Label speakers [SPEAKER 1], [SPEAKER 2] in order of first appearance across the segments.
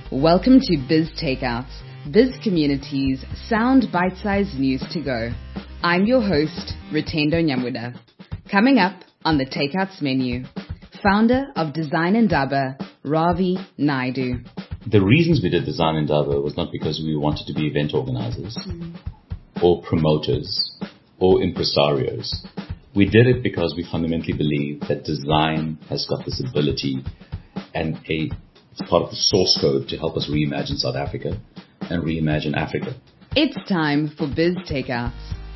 [SPEAKER 1] Welcome to Biz Takeouts, Biz Community's sound bite-sized news to go. I'm your host, Retendo Nyamuda. Coming up on the Takeouts menu, founder of Design Indaba, Ravi Naidu.
[SPEAKER 2] The reasons we did Design Indaba was not because we wanted to be event organizers or promoters or impresarios. We did it because we fundamentally believe that design has got this ability and it's part of the source code to help us reimagine South Africa and reimagine Africa.
[SPEAKER 1] It's time for Biz Takeouts.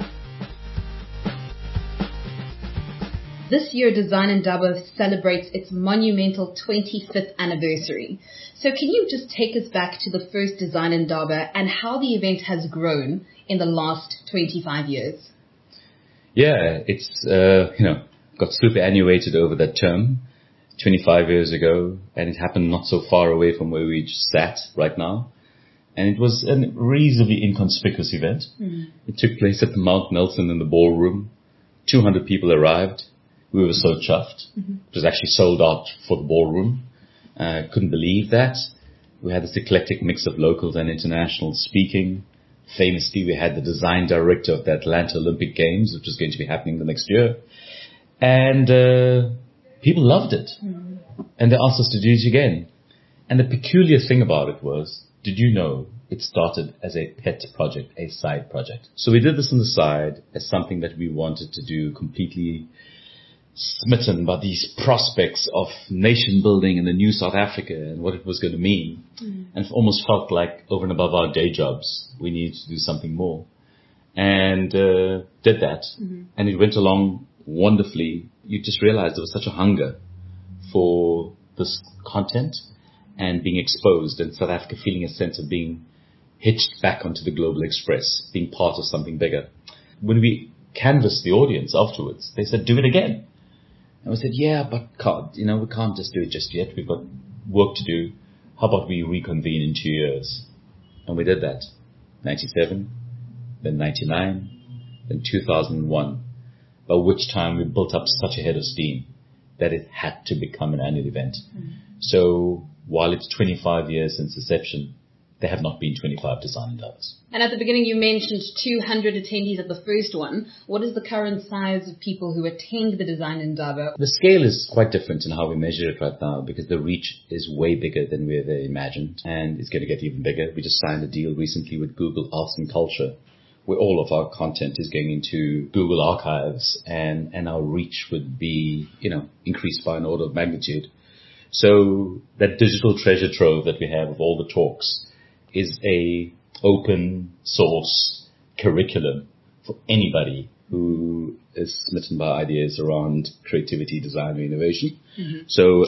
[SPEAKER 1] This year, Design Indaba celebrates its monumental 25th anniversary. So can you just take us back to the first Design Indaba and how the event has grown in the last 25 years?
[SPEAKER 2] Yeah, it's, got superannuated over that term 25 years ago, and it happened not so far away from where we just sat right now. And it was a reasonably inconspicuous event. It took place at the Mount Nelson in the ballroom. 200 people arrived. We were so chuffed. It was actually sold out for the ballroom. Couldn't believe that. We had this eclectic mix of locals and internationals speaking. Famously, we had the design director of the Atlanta Olympic Games, which is going to be happening the next year. And people loved it. And they asked us to do it again. And the peculiar thing about it was, did you know it started as a pet project, a side project? So we did this on the side as something that we wanted to do, completely smitten by these prospects of nation building in the new South Africa and what it was going to mean. And it almost felt like over and above our day jobs, we needed to do something more. And did that. And it went along wonderfully. You just realized there was such a hunger for this content and being exposed, and South Africa feeling a sense of being hitched back onto the global express, being part of something bigger. When we canvassed the audience afterwards, they said, do it again. And we said, yeah, but we can't just do it just yet. We've got work to do. How about we reconvene in 2 years? And we did that. 97, then 99, then 2001. By which time we built up such a head of steam that it had to become an annual event. So while it's 25 years since inception, there have not been 25 Design Indabas.
[SPEAKER 1] And at the beginning you mentioned 200 attendees at the first one. What is the current size of people who attend the Design Indaba?
[SPEAKER 2] The scale is quite different in how we measure it right now because the reach is way bigger than we ever imagined, and it's going to get even bigger. We just signed a deal recently with Google Arts and Culture, where all of our content is going into Google Archives, and our reach would be, increased by an order of magnitude. So that digital treasure trove that we have of all the talks is a open source curriculum for anybody who is smitten by ideas around creativity, design, or innovation. So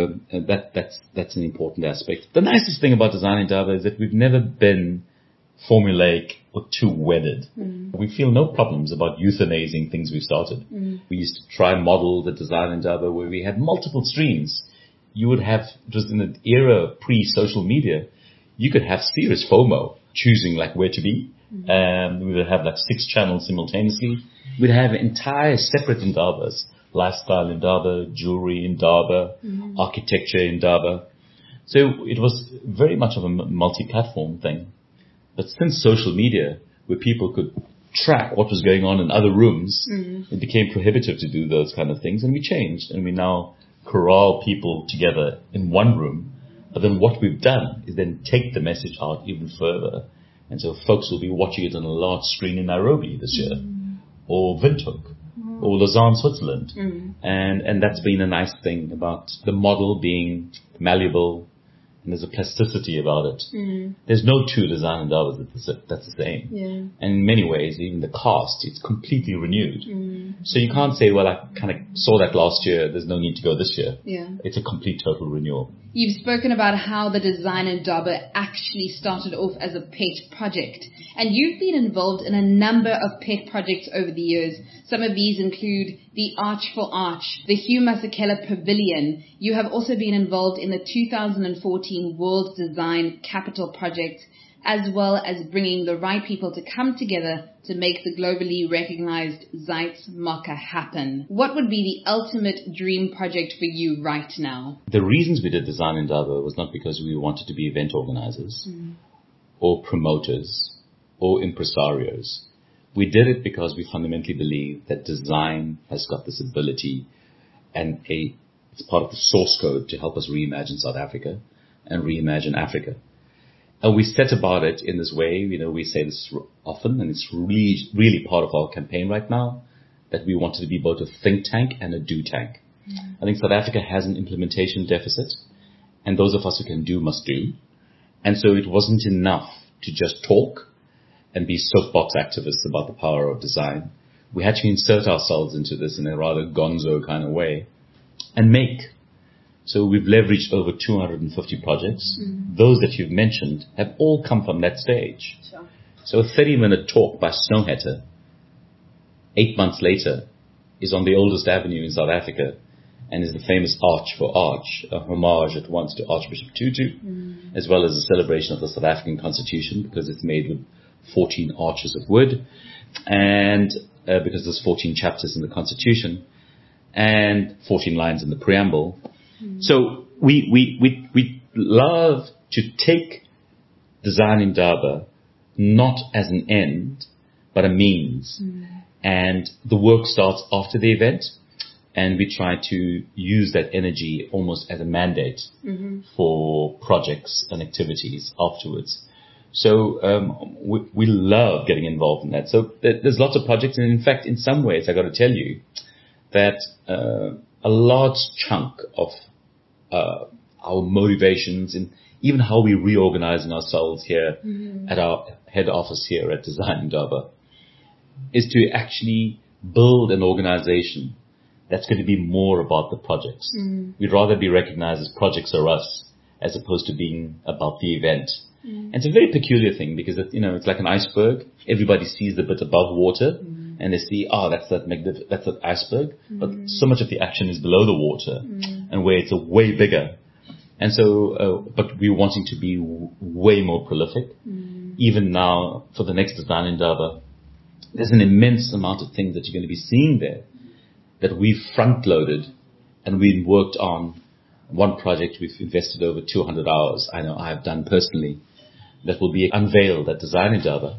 [SPEAKER 2] that's an important aspect. The nicest thing about Design Indaba is that we've never been formulaic or too wedded. We feel no problems about euthanizing things we started. We used to try and model the Design Indaba where we had multiple streams. You would have, it was in an era of pre-social media, you could have serious FOMO, choosing like where to be. We would have like 6 channels simultaneously. We'd have entire separate Indabas, lifestyle Indaba, jewelry Indaba, architecture Indaba. So it was very much of a multi-platform thing. But since social media, where people could track what was going on in other rooms, it became prohibitive to do those kind of things. And we changed, and we now corral people together in one room. But then what we've done is then take the message out even further. And so folks will be watching it on a large screen in Nairobi this year, or Windhoek, or Lausanne, Switzerland. And that's been a nice thing about the model being malleable, and there's a plasticity about it. There's no two Design Indabas that's the same. And in many ways, even the cast, it's completely renewed. So you can't say, well, I kind of saw that last year, there's no need to go this year. It's a complete total renewal.
[SPEAKER 1] You've spoken about how the Design Indaba actually started off as a pet project. And you've been involved in a number of pet projects over the years. Some of these include the Arch for Arch, the Hugh Masekela Pavilion. You have also been involved in the 2014 World Design Capital Project, as well as bringing the right people to come together to make the globally recognized Zeitz MoCA happen. What would be the ultimate dream project for you right now?
[SPEAKER 2] The reasons we did Design Indaba was not because we wanted to be event organizers or promoters or impresarios. We did it because we fundamentally believe that design has got this ability and it's part of the source code to help us reimagine South Africa and reimagine Africa. And we set about it in this way, we say this often, and it's really part of our campaign right now, that we wanted to be both a think tank and a do tank. I think South Africa has an implementation deficit, and those of us who can do must do. And so it wasn't enough to just talk and be soapbox activists about the power of design. We had to insert ourselves into this in a rather gonzo kind of way and make. So we've leveraged over 250 projects. Those that you've mentioned have all come from that stage.
[SPEAKER 1] Sure.
[SPEAKER 2] So a 30-minute talk by Snowhatter, 8 months later, is on the oldest avenue in South Africa and is the famous Arch for Arch, a homage at once to Archbishop Tutu, as well as a celebration of the South African Constitution, because it's made with 14 arches of wood, and because there's 14 chapters in the Constitution and 14 lines in the preamble. So we love to take Design Indaba not as an end, but a means. And the work starts after the event, and we try to use that energy almost as a mandate for projects and activities afterwards. So we love getting involved in that. So there's lots of projects, and in fact, in some ways, I got to tell you that a large chunk of our motivations and even how we reorganizing ourselves here at our head office here at Design Indaba is to actually build an organization that's going to be more about the projects. We'd rather be recognized as projects are us as opposed to being about the event. And it's a very peculiar thing because it's like an iceberg. Everybody sees the bit above water and they see, that's that iceberg. But so much of the action is below the water and where it's way bigger. And so, but we're wanting to be way more prolific. Even now, for the next Design Indaba, there's an immense amount of things that you're going to be seeing there that we've front-loaded and we've worked on. One project we've invested over 200 hours, I know I've done personally, that will be unveiled at Design Indaba.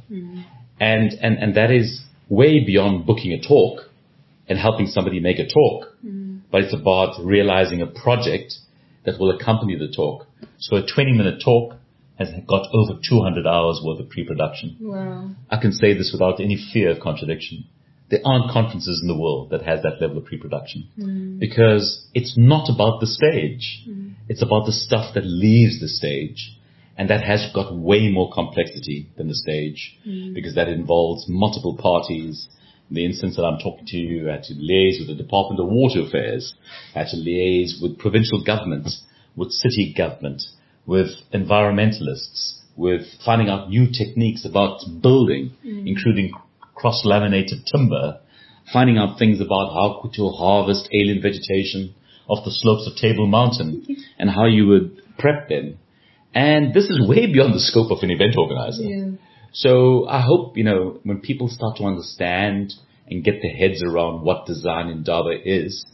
[SPEAKER 2] And that is way beyond booking a talk and helping somebody make a talk. But it's about realizing a project that will accompany the talk. So a 20-minute talk has got over 200 hours worth of pre-production.
[SPEAKER 1] Wow.
[SPEAKER 2] I can say this without any fear of contradiction. There aren't conferences in the world that has that level of pre-production because it's not about the stage. It's about the stuff that leaves the stage, and that has got way more complexity than the stage because that involves multiple parties. In the instance that I'm talking to you, I had to liaise with the Department of Water Affairs, I had to liaise with provincial government, with city government, with environmentalists, with finding out new techniques about building, including cross-laminated timber, finding out things about how to harvest alien vegetation off the slopes of Table Mountain and how you would prep them. And this is way beyond the scope of an event organizer. So I hope, when people start to understand and get their heads around what Design Indaba is,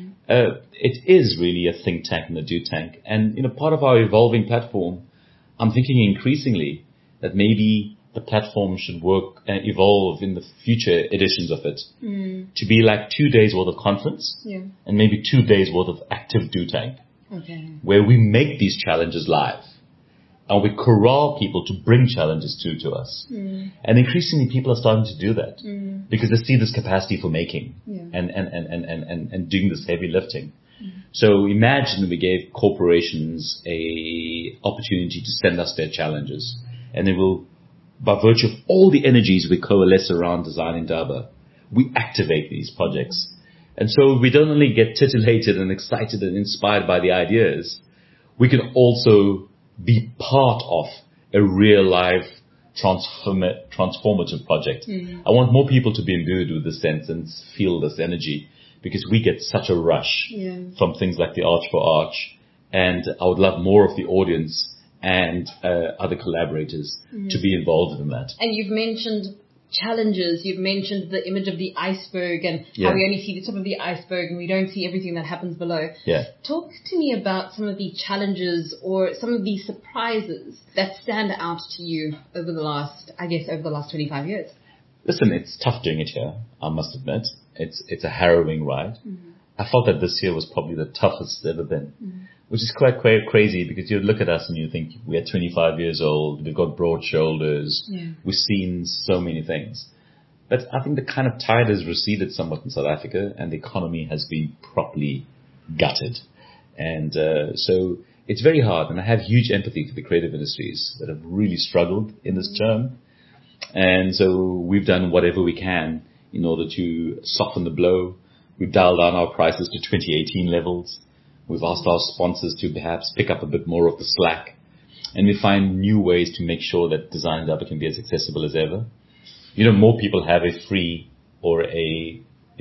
[SPEAKER 2] it is really a think tank and a do tank. And, part of our evolving platform, I'm thinking increasingly that maybe the platform should work and evolve in the future editions of it to be like 2 days worth of conference and maybe 2 days worth of active do tank, where we make these challenges live and we corral people to bring challenges to us. And increasingly people are starting to do that because they see this capacity for making and doing this heavy lifting. So imagine we gave corporations a opportunity to send us their challenges, and they will, by virtue of all the energies we coalesce around Design Indaba, we activate these projects. And so we don't only get titillated and excited and inspired by the ideas, we can also be part of a real life transformative project. I want more people to be imbued with this sense and feel this energy because we get such a rush from things like the Arch for Arch. And I would love more of the audience and other collaborators to be involved in that.
[SPEAKER 3] And you've mentioned challenges. You've mentioned the image of the iceberg and how we only see the top of the iceberg and we don't see everything that happens below.
[SPEAKER 2] Yeah.
[SPEAKER 3] Talk to me about some of the challenges or some of the surprises that stand out to you over the last 25 years.
[SPEAKER 2] Listen, it's tough doing it here, I must admit. It's a harrowing ride. Mm-hmm. I felt that this year was probably the toughest it's ever been, which is quite crazy because you look at us and you think we're 25 years old, we've got broad shoulders, we've seen so many things. But I think the kind of tide has receded somewhat in South Africa and the economy has been properly gutted. And so it's very hard, and I have huge empathy for the creative industries that have really struggled in this term. And so we've done whatever we can in order to soften the blow. We've dialed down our prices to 2018 levels. We've asked our sponsors to perhaps pick up a bit more of the slack. And we find new ways to make sure that Design Indaba can be as accessible as ever. You know, more people have a free or a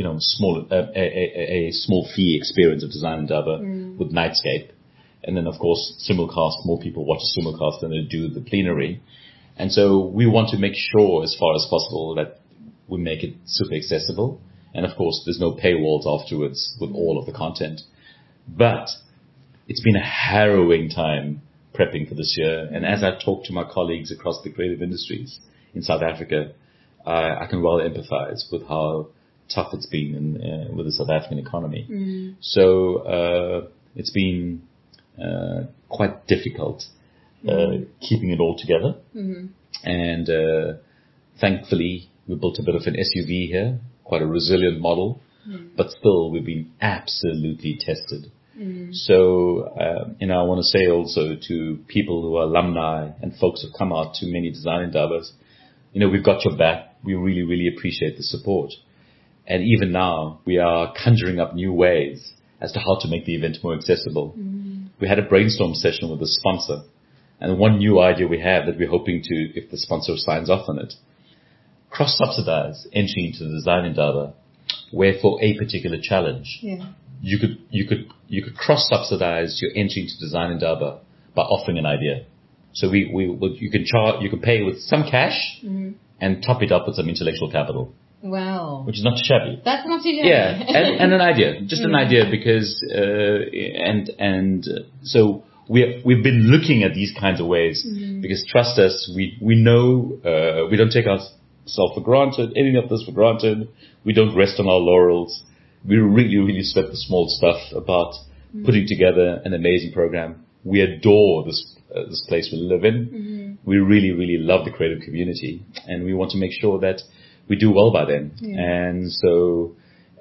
[SPEAKER 2] small fee experience of Design Indaba with Nightscape. And then, of course, simulcast, more people watch a simulcast than they do the plenary. And so we want to make sure as far as possible that we make it super accessible. And of course, there's no paywalls afterwards with all of the content. But it's been a harrowing time prepping for this year. And as I talk to my colleagues across the creative industries in South Africa, I can well empathize with how tough it's been with the South African economy. So it's been quite difficult keeping it all together. And thankfully, we built a bit of an SUV here, quite a resilient model, but still we've been absolutely tested. So, I want to say also to people who are alumni and folks who come out to many Design Indabas, we've got your back. We really, really appreciate the support. And even now, we are conjuring up new ways as to how to make the event more accessible. We had a brainstorm session with the sponsor, and one new idea we have that we're hoping to, if the sponsor signs off on it, cross-subsidize entry into the Design Indaba, where for a particular challenge, you could cross-subsidize your entry into Design Indaba by offering an idea. So you can pay with some cash and top it up with some intellectual capital.
[SPEAKER 3] Wow.
[SPEAKER 2] Which is not too shabby.
[SPEAKER 3] That's not too shabby.
[SPEAKER 2] Yeah, and an idea, just an idea, because so we've been looking at these kinds of ways because trust us, we know we don't take ourselves for granted, any of this for granted. We don't rest on our laurels. We really, really sweat the small stuff about putting together an amazing program. We adore this place we live in. We really, really love the creative community, and we want to make sure that we do well by them. And so,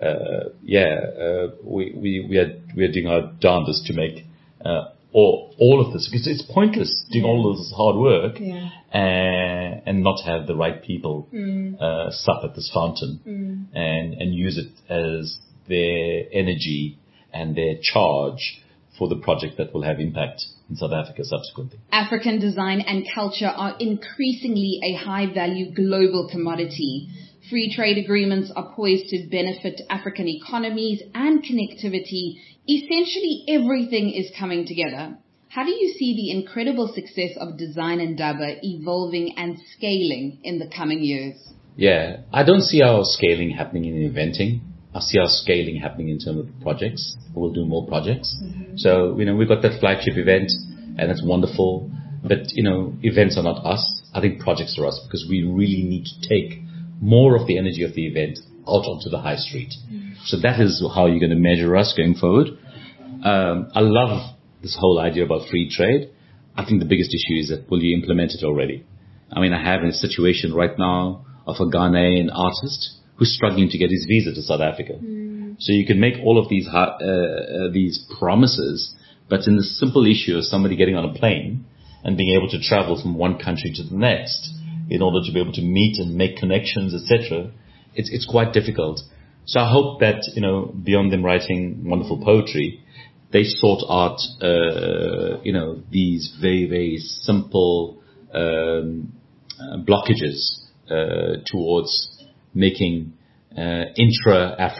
[SPEAKER 2] we are doing our darndest to make all of this, because it's pointless doing all of this hard work and not have the right people sup at this fountain and use it as their energy and their charge for the project that will have impact in South Africa subsequently.
[SPEAKER 1] African design and culture are increasingly a high-value global commodity. Free trade agreements are poised to benefit African economies and connectivity. Essentially, everything is coming together. How do you see the incredible success of Design Indaba evolving and scaling in the coming years?
[SPEAKER 2] Yeah, I don't see our scaling happening in eventing. I see our scaling happening in terms of projects. We'll do more projects. So, we've got that flagship event, and it's wonderful. But, events are not us. I think projects are us, because we really need to take more of the energy of the event out onto the high street. So that is how you're going to measure us going forward. I love this whole idea about free trade. I think the biggest issue is that, will you implement it already? I have a situation right now of a Ghanaian artist who's struggling to get his visa to South Africa. So you can make all of these promises, but in the simple issue of somebody getting on a plane and being able to travel from one country to the next in order to be able to meet and make connections, etc., it's quite difficult. So I hope that, beyond them writing wonderful poetry, they sort out, these very, very simple blockages towards making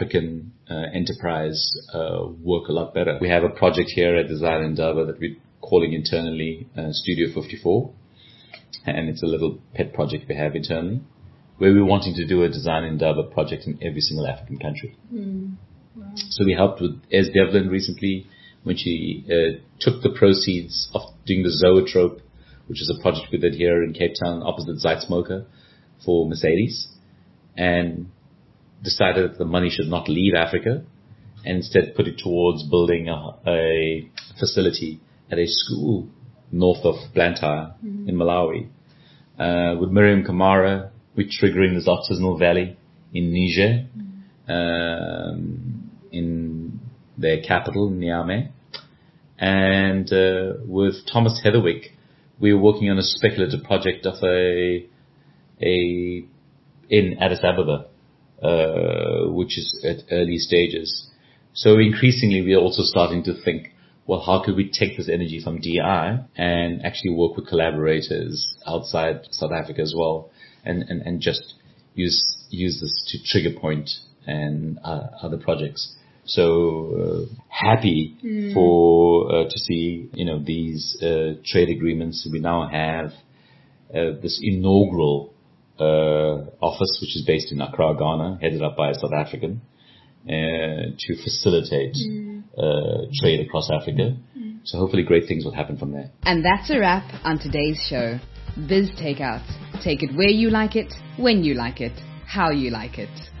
[SPEAKER 2] intra-African enterprise work a lot better. We have a project here at Design Indaba that we're calling internally Studio 54. And it's a little pet project we have internally, where we're wanting to do a design and develop project in every single African country. Wow. So we helped with Es Devlin recently when she took the proceeds of doing the Zoetrope, which is a project we did here in Cape Town opposite Zeitsmoker for Mercedes, and decided that the money should not leave Africa and instead put it towards building a facility at a school north of Blantyre in Malawi. With Miriam Kamara, we're triggering the artisanal valley in Niger, in their capital, Niamey. And with Thomas Heatherwick, we were working on a speculative project of in Addis Ababa, which is at early stages. So increasingly, we are also starting to think, well, how could we take this energy from DI and actually work with collaborators outside South Africa as well, and just use this to trigger point and other projects. So happy to see these trade agreements. We now have this inaugural office, which is based in Accra, Ghana, headed up by a South African, to facilitate trade across Africa. So hopefully great things will happen from there.
[SPEAKER 1] And that's a wrap on today's show. Biz Takeouts. Take it where you like it, when you like it, how you like it.